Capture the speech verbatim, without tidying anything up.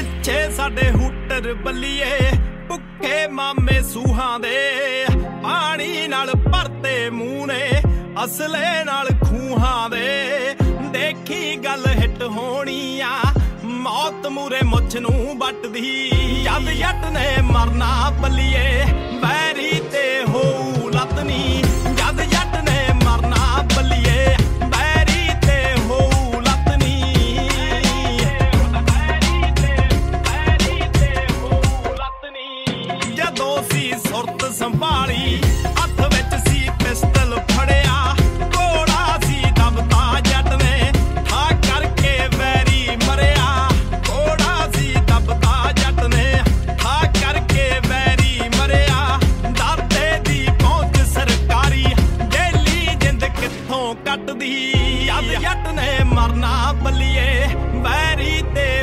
ਪਿੱਛੇ ਸਾਡੇ ਹੂਟਰ ਬੱਲੀਏ ਭੁੱਖੇ ਮਾਮੇ ਸੂਹਾਂ ਦੇ ਪਾਣੀ ਨਾਲ ਭਰਤੇ ਮੂੰਹ ਨੇ ਅਸਲੇ ਨਾਲ ਖੂਹਾਂ ਦੇ ਦੇਖੀ ਗੱਲ ਹਿੱਟ ਹੋਣੀ ਆ ਮੌਤ ਮੂਰੇ ਮੁੱਛ ਨੂੰ ਵੱਟਦੀ ਜਦ ਜੱਟ ਨੇ ਮਰਨਾ ਬੱਲੀਏ ਵੈਰੀ ਤੇ ਹੋਊ ਲੱਤਨੀ ਜਦ ਜੱਟ ਨੇ ਮਰਨਾ ਬੱਲੀਏ ਵੈਰੀ ਤੇ ਹੋਊ ਲੱਤਨੀ ਵੈਰੀ ਤੇ ਹੋਊ ਲੱਤਨੀ ਜਦੋਂ ਸੀ ਸੁਰਤ ਸੰਭਾਲੀ ਹੱਥ ਵਿੱਚ ਸੀ ਪਿਸਤਲ ਫੜਿਆ ਘੋੜਾ ਸੀ ਦਬਤਾ ਜੱਟ ਨੇ ਠਾ ਕਰਕੇ ਵੈਰੀ ਮਰਿਆ ਘੋੜਾ ਸੀ ਦਬਤਾ ਜੱਟ ਨੇ ਠਾ ਕਰਕੇ ਵੈਰੀ ਮਰਿਆ ਦਾਤੇ ਦੀ ਪਹੁੰਚ ਸਰਕਾਰੀ ਜੇਲੀ ਜਿੰਦ ਕਿੱਥੋਂ ਕੱਟਦੀ ਜਦ ਜੱਟ ਨੇ ਮਰਨਾ ਬੱਲੀਏ ਵੈਰੀ ਤੇ